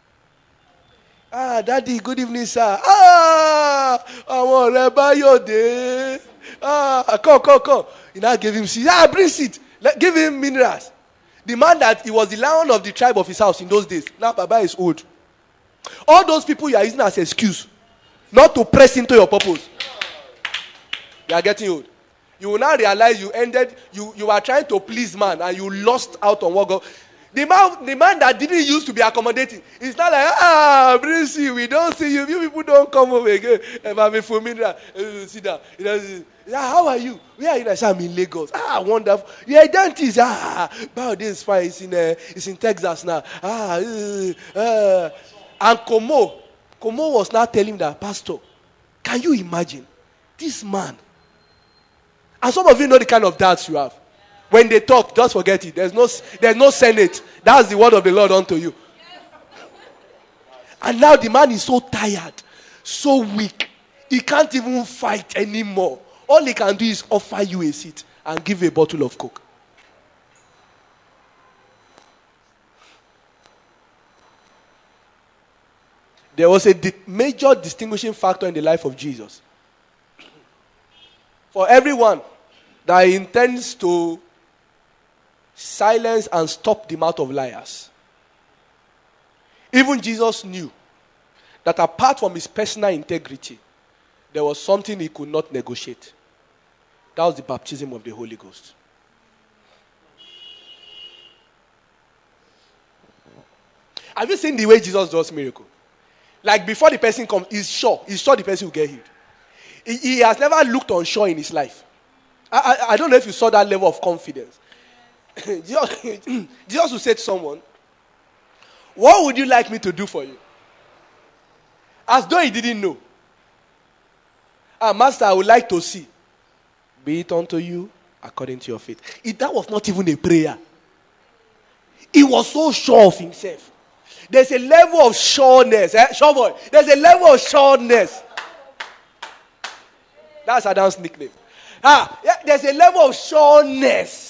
Daddy, good evening, sir. I want to buy your day. Come. He now gave him seed. Bring seed. Give him minerals. The man that he was the lion of the tribe of his house in those days. Now Baba is old. All those people you are using as excuse not to press into your purpose. You are getting old. You will now realize you are trying to please man and you lost out on what God. The man that didn't used to be accommodating, it's not like, Bruce, we don't see you. You people don't come over again. Sit down. How are you? Where are you? I say, I'm in Lagos. Wonderful. You're a dentist. But this is fine. It's in Texas now. And Komo was now telling that, Pastor, can you imagine this man? And some of you know the kind of dads you have. When they talk, just forget it. There's no Senate. That's the word of the Lord unto you. And now the man is so tired, so weak. He can't even fight anymore. All he can do is offer you a seat and give a bottle of Coke. There was a major distinguishing factor in the life of Jesus. For everyone that intends to silence and stop the mouth of liars. Even Jesus knew that apart from his personal integrity, there was something he could not negotiate. That was the baptism of the Holy Ghost. Have you seen the way Jesus does miracle? Like before the person comes, he's sure the person will get healed. He has never looked unsure in his life. I don't know if you saw that level of confidence. Jesus will say to someone, what would you like me to do for you? As though he didn't know. Master, I would like to see. Be it unto you according to your faith. That was not even a prayer. He was so sure of himself. There's a level of sureness. Sure boy. There's a level of sureness. That's Adam's nickname. There's a level of sureness.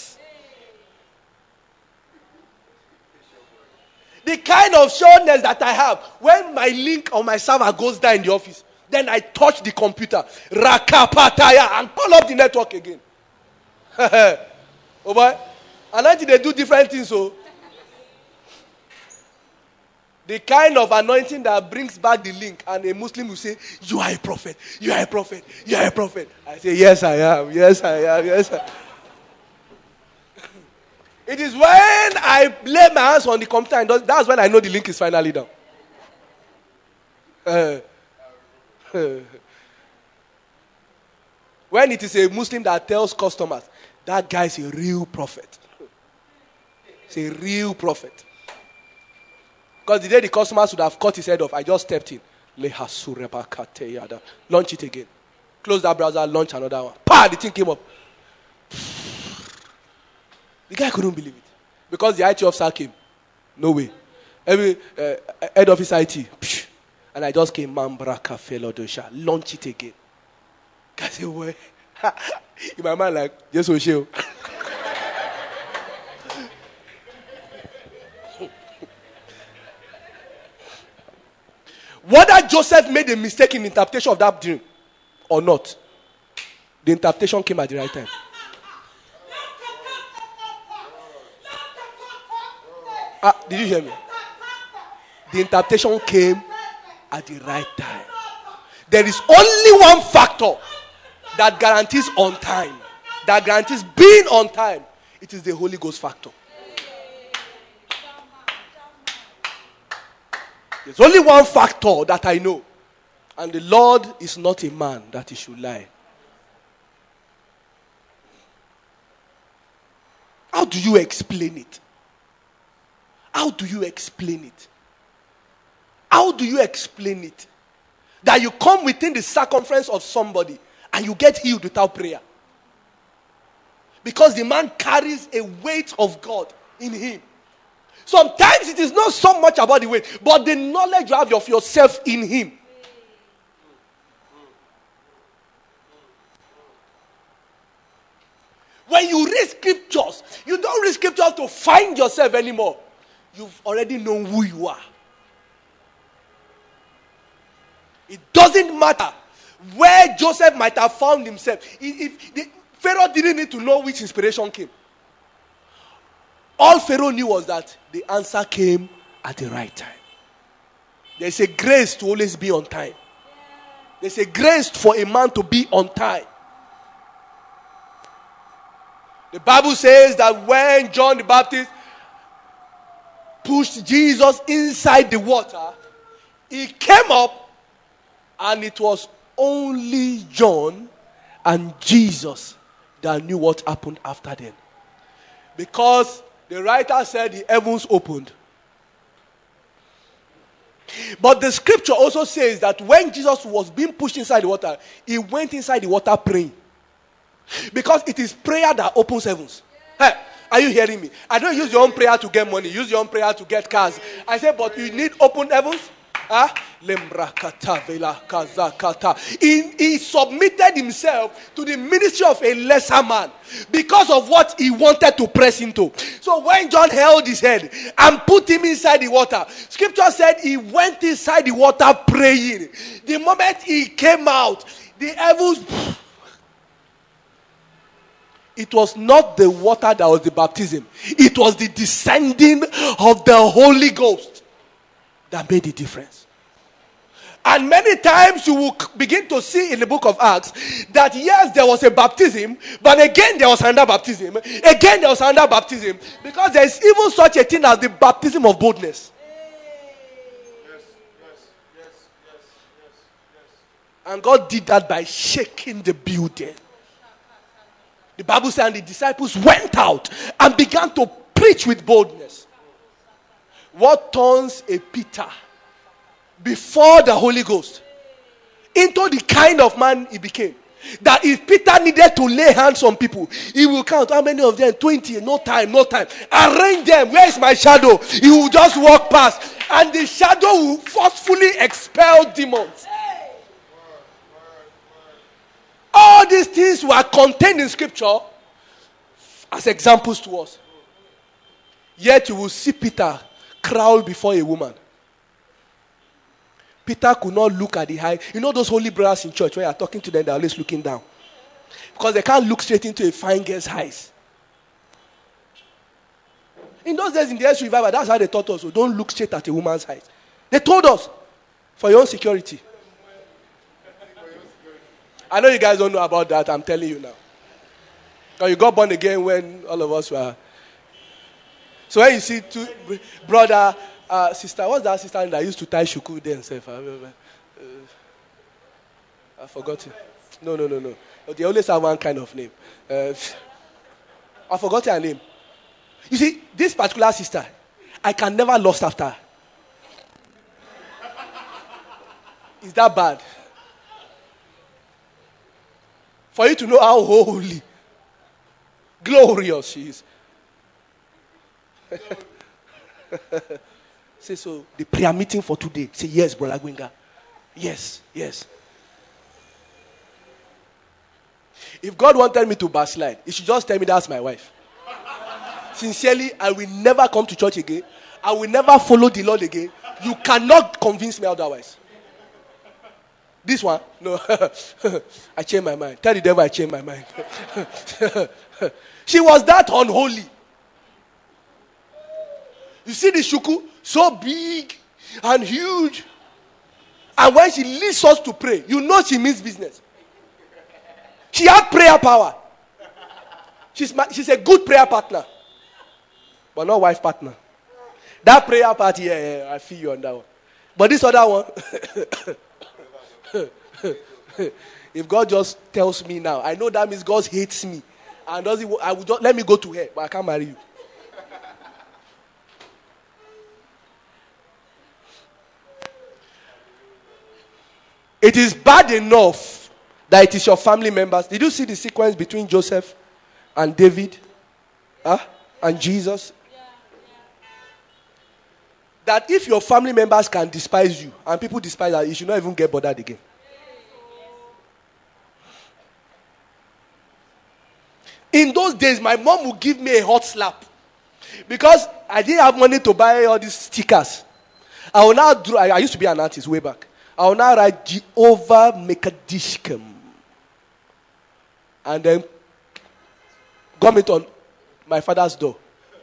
The kind of sureness that I have when my link on my server goes down in the office, then I touch the computer, rakapataya, and pull up the network again. Oh boy, and until they do different things, so the kind of anointing that brings back the link, and a Muslim will say, "You are a prophet. You are a prophet. You are a prophet." I say, "Yes, I am. Yes, I am. Yes, I am." It is when I lay my hands on the computer, and that's when I know the link is finally down. When it is a Muslim that tells customers, that guy is a real prophet. It's a real prophet. Because the day the customers would have cut his head off, I just stepped in. Launch it again. Close that browser, launch another one. The thing came up. The guy couldn't believe it. Because the IT officer came. No way. Every head office IT. And I just came, launch it again. I said, well, in my mind, like, yes, we shall. Whether Joseph made a mistake in the interpretation of that dream or not, the interpretation came at the right time. Did you hear me? The interpretation came at the right time. There is only one factor that guarantees on time, that guarantees being on time. It is the Holy Ghost factor. There's only one factor that I know. And the Lord is not a man that he should lie. How do you explain it? How do you explain it? How do you explain it? That you come within the circumference of somebody and you get healed without prayer. Because the man carries a weight of God in him. Sometimes it is not so much about the weight, but the knowledge you have of yourself in him. When you read scriptures, you don't read scriptures to find yourself anymore. You've already known who you are. It doesn't matter where Joseph might have found himself. Pharaoh didn't need to know which inspiration came. All Pharaoh knew was that the answer came at the right time. There's a grace to always be on time. There's a grace for a man to be on time. The Bible says that when John the Baptist pushed Jesus inside the water, he came up and it was only John and Jesus that knew what happened after then. Because the writer said the heavens opened. But the scripture also says that when Jesus was being pushed inside the water, he went inside the water praying. Because it is prayer that opens heavens. Hey, are you hearing me? I don't use your own prayer to get money. Use your own prayer to get cars. I say, but you need open heavens. He submitted himself to the ministry of a lesser man because of what he wanted to press into. So when John held his head and put him inside the water, scripture said he went inside the water praying. The moment he came out, the heavens... It was not the water that was the baptism. It was the descending of the Holy Ghost that made the difference. And many times you will begin to see in the book of Acts that yes, there was a baptism, but again there was another baptism. Again there was another baptism. Because there is even such a thing as the baptism of boldness. Yes. And God did that by shaking the building. The Bible says, and the disciples went out and began to preach with boldness. What turns a Peter before the Holy Ghost into the kind of man he became? That if Peter needed to lay hands on people, he will count how many of them? 20. No time. Arrange them. Where is my shadow? He will just walk past. And the shadow will forcefully expel demons. All these things were contained in scripture as examples to us. Yet you will see Peter crawl before a woman. Peter could not look at the high. You know those holy brothers in church when you are talking to them, they're always looking down. Because they can't look straight into a fine girl's eyes. In those days in the Yesu revival, that's how they taught us. So don't look straight at a woman's eyes. They told us, for your own security. I know you guys don't know about that. I'm telling you now. Because you got born again when all of us were. So when you see two brother, sister, what's that sister that used to tie shuku themselves? I forgot it. No. They always have one kind of name. I forgot her name. You see, this particular sister, I can never lust after her. Is that bad? For you to know how holy, glorious she is. Say, so the prayer meeting for today. Say, yes, Brother Gwenga. Yes. If God wanted me to backslide, He should just tell me that's my wife. Sincerely, I will never come to church again. I will never follow the Lord again. You cannot convince me otherwise. This one? No. I changed my mind. Tell the devil I changed my mind. She was that unholy. You see the shuku? So big and huge. And when she leads us to pray, you know she means business. She had prayer power. She's a good prayer partner. But not wife partner. That prayer party, yeah, I feel you on that one. But this other one, if God just tells me now, I know that means God hates me. And I would just let me go to her, but I can't marry you. It is bad enough that it is your family members. Did you see the sequence between Joseph and David? And Jesus? That if your family members can despise you, and people despise that, you should not even get bothered again. In those days, my mom would give me a hot slap. Because I didn't have money to buy all these stickers. I used to be an artist way back. I will now write Jehovah Mekadishkem. And then gum it on my father's door.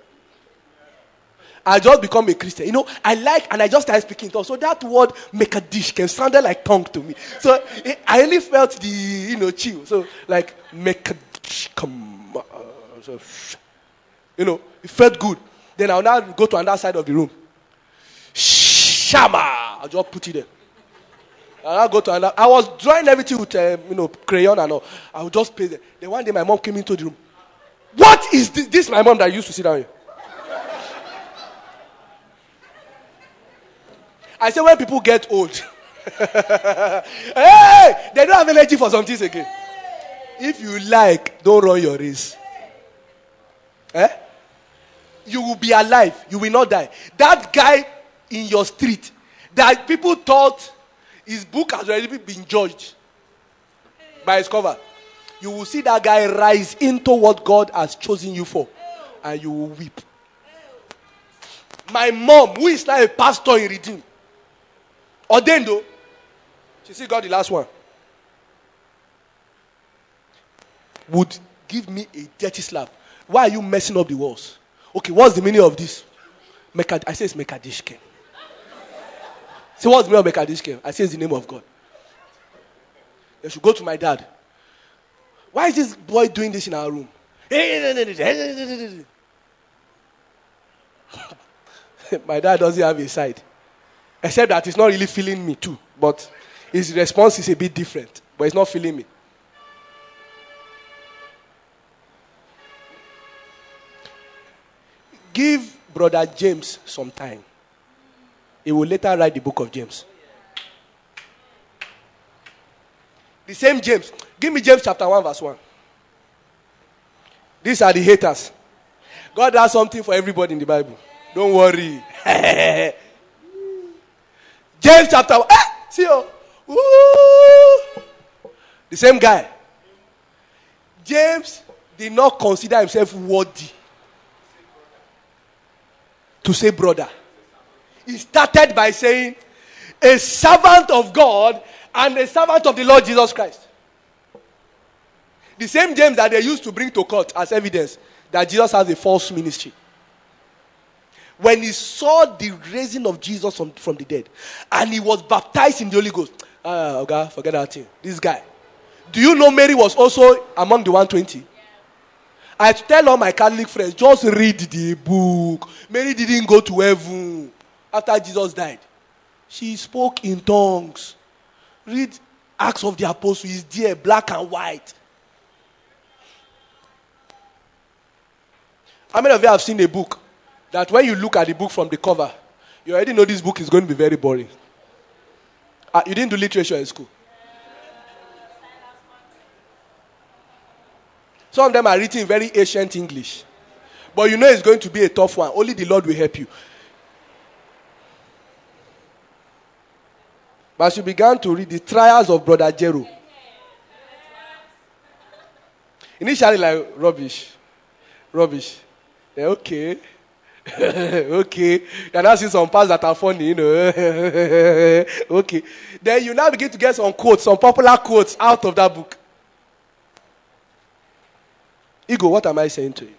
I just become a Christian. You know, I just started speaking tongues. So that word Mekadishkem sounded like tongue to me. So I only felt the, chill. So like Mekadishkem. So, it felt good. Then I'll now go to another side of the room. Shama. I'll just put it there. I'll go to another. I was drawing everything with, crayon and all. I would just paste it. Then one day my mom came into the room. What is this? This is my mom that used to sit down here. I say when people get old, hey, they don't have energy for some things again. If you like, don't run your race. You will be alive. You will not die. That guy in your street that people thought his book has already been judged by his cover. You will see that guy rise into what God has chosen you for. And you will weep. My mom, who is now a pastor in Redeem, ordained though, she still got the last one, would give me a dirty slap. Why are you messing up the walls? Okay, what's the meaning of this? I say it's Mekadishkem. So what's the meaning of Mekadishkem? I say it's the name of God. They should go to my dad. Why is this boy doing this in our room? My dad doesn't have a side. Except that he's not really feeling me too. But his response is a bit different. But he's not feeling me. Give Brother James some time. He will later write the book of James. The same James. Give me James chapter 1 verse 1. These are the haters. God has something for everybody in the Bible. Don't worry. James chapter 1. See you. The same guy. James did not consider himself worthy to say brother. He started by saying a servant of God and a servant of the Lord Jesus Christ. The same James that they used to bring to court as evidence that Jesus has a false ministry. When he saw the raising of Jesus from the dead and he was baptized in the Holy Ghost. Okay, forget that thing. This guy. Do you know Mary was also among the 120? I tell all my Catholic friends, just read the book. Mary didn't go to heaven after Jesus died. She spoke in tongues. Read Acts of the Apostles. It's there, black and white. How many of you have seen a book that when you look at the book from the cover, you already know this book is going to be very boring? You didn't do literature in school. Some of them are written in very ancient English. But you know it's going to be a tough one. Only the Lord will help you. But as you began to read the trials of Brother Jero, Initially, like, rubbish. Then, okay. Okay. You now see some parts that are funny, you know. Okay. Then you now begin to get some quotes, some popular quotes out of that book. Ego, what am I saying to you?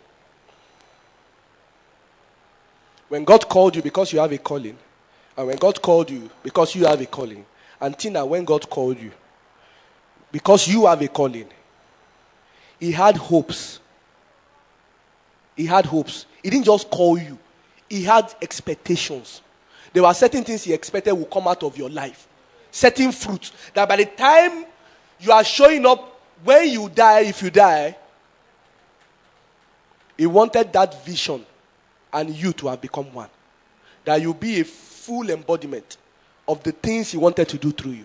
When God called you because you have a calling, and when God called you because you have a calling, and Tina, when God called you because you have a calling, He had hopes. He had hopes. He didn't just call you. He had expectations. There were certain things He expected will come out of your life. Certain fruits. That by the time you are showing up, when you die, if you die, He wanted that vision and you to have become one. That you'll be a full embodiment of the things He wanted to do through you.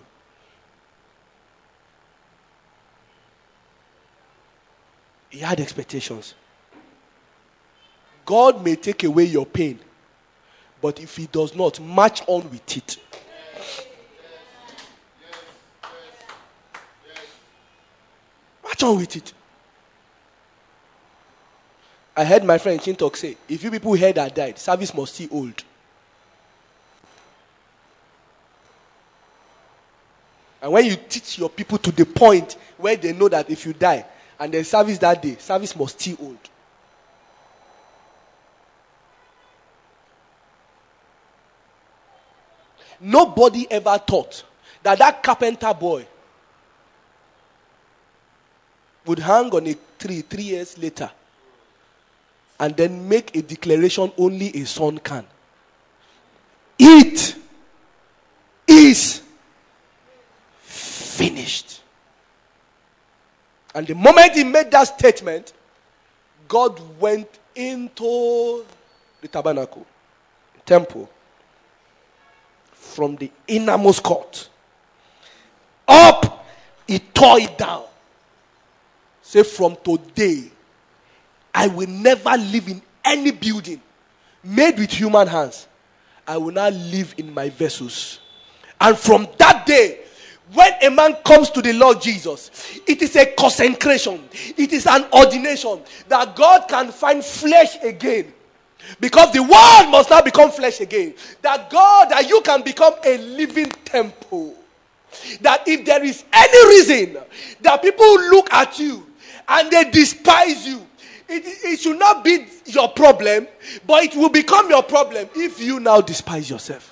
He had expectations. God may take away your pain, but if He does not, march on with it. March on with it. I heard my friend Chintok say, if you people heard that died, service must still hold. And when you teach your people to the point where they know that if you die and there's service that day, service must still hold. Nobody ever thought that carpenter boy would hang on a tree 3 years later and then make a declaration only a son can. It is finished. And the moment he made that statement, God went into the tabernacle, temple, from the innermost court. Up, He tore it down. Say, from today, I will never live in any building made with human hands. I will now live in my vessels. And from that day, when a man comes to the Lord Jesus, it is a consecration. It is an ordination that God can find flesh again. Because the world must now become flesh again. That you can become a living temple. That if there is any reason that people look at you and they despise you, it should not be your problem, but it will become your problem if you now despise yourself.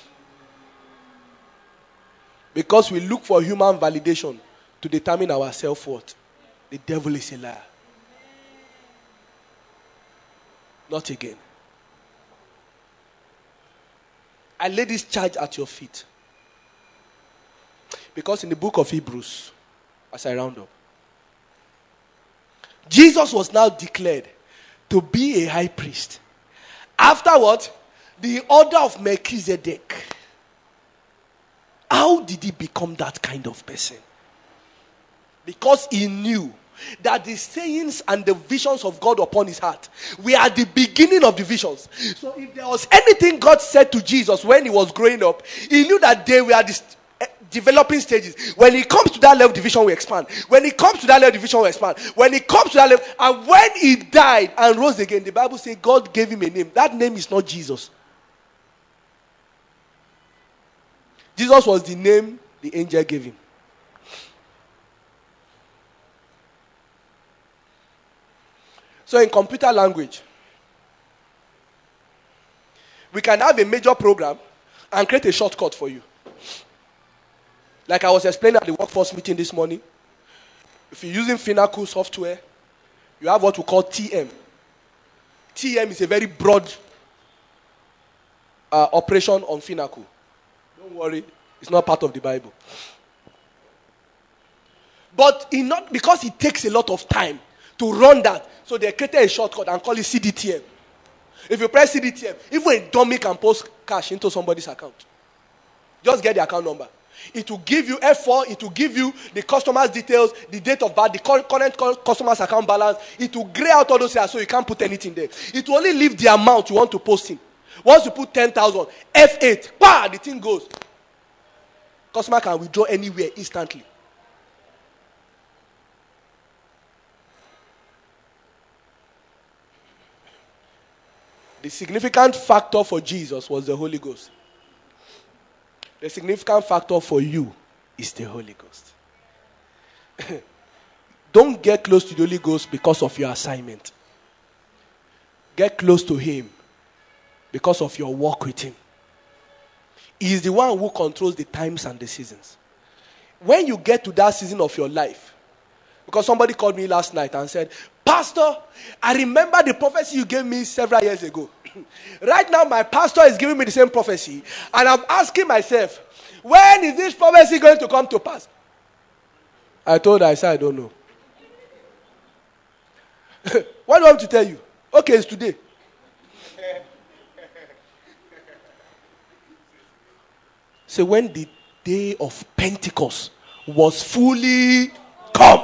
Because we look for human validation to determine our self-worth. The devil is a liar. Not again. I lay this charge at your feet. Because in the book of Hebrews, as I round up, Jesus was now declared to be a high priest. Afterward, the order of Melchizedek. How did he become that kind of person? Because he knew that the sayings and the visions of God upon his heart were at the beginning of the visions. So if there was anything God said to Jesus when he was growing up, he knew that they were the developing stages. When he comes to that level, the vision will expand. When he comes to that level, the vision will expand. When he comes to that level, and when he died and rose again, the Bible says God gave him a name. That name is not Jesus. Jesus was the name the angel gave him. So in computer language, we can have a major program and create a shortcut for you. Like I was explaining at the workforce meeting this morning, if you're using Finacle software, you have what we call TM. TM is a very broad operation on Finacle. Don't worry, it's not part of the Bible. But because it takes a lot of time to run that, so they created a shortcut and call it CDTM. If you press CDTM, even a dummy can post cash into somebody's account. Just get the account number. It will give you F4, it will give you the customer's details, the date of birth, the current customer's account balance. It will gray out all those things so you can't put anything there. It will only leave the amount you want to post in. Once you put 10,000, F8, the thing goes. Customer can withdraw anywhere instantly. The significant factor for Jesus was the Holy Ghost. The significant factor for you is the Holy Ghost. Don't get close to the Holy Ghost because of your assignment. Get close to Him because of your walk with Him. He is the one who controls the times and the seasons. When you get to that season of your life, because somebody called me last night and said, Pastor, I remember the prophecy you gave me several years ago. Right now, my pastor is giving me the same prophecy, and I'm asking myself, when is this prophecy going to come to pass? I told her, I said, I don't know. What do I want to tell you? Okay, it's today. So when the day of Pentecost was fully come,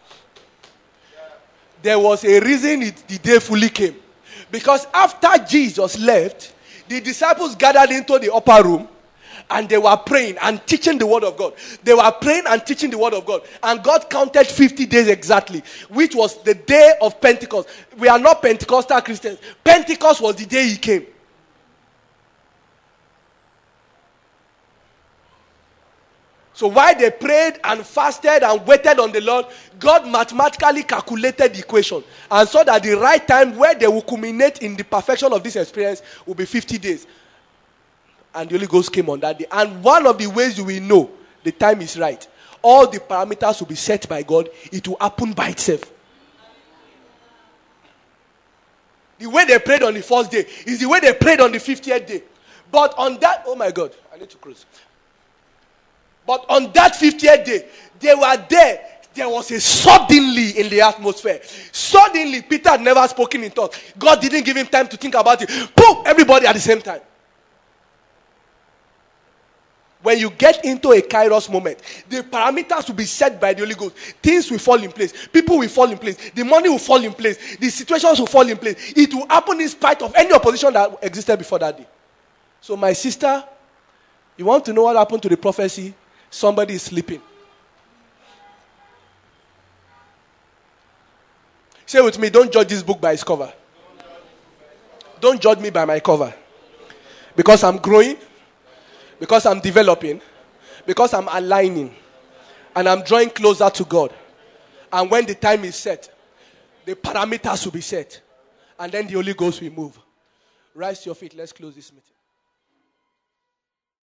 there was a reason the day fully came. Because after Jesus left, the disciples gathered into the upper room and they were praying and teaching the word of God. They were praying and teaching the word of God. And God counted 50 days exactly, which was the day of Pentecost. We are not Pentecostal Christians. Pentecost was the day He came. So while they prayed and fasted and waited on the Lord, God mathematically calculated the equation and saw that the right time where they will culminate in the perfection of this experience will be 50 days. And the Holy Ghost came on that day. And one of the ways you will know the time is right, all the parameters will be set by God. It will happen by itself. The way they prayed on the first day is the way they prayed on the 50th day. But on that, oh my God, I need to close. But on that 50th day, they were there. There was a suddenly in the atmosphere. Suddenly, Peter had never spoken in tongues. God didn't give him time to think about it. Boom! Everybody at the same time. When you get into a Kairos moment, the parameters will be set by the Holy Ghost. Things will fall in place. People will fall in place. The money will fall in place. The situations will fall in place. It will happen in spite of any opposition that existed before that day. So my sister, you want to know what happened to the prophecy? Somebody is sleeping. Say with me, don't judge this book by its cover. Don't judge me by my cover. Because I'm growing, because I'm developing, because I'm aligning, and I'm drawing closer to God. And when the time is set, the parameters will be set. And then the Holy Ghost will move. Rise to your feet. Let's close this meeting.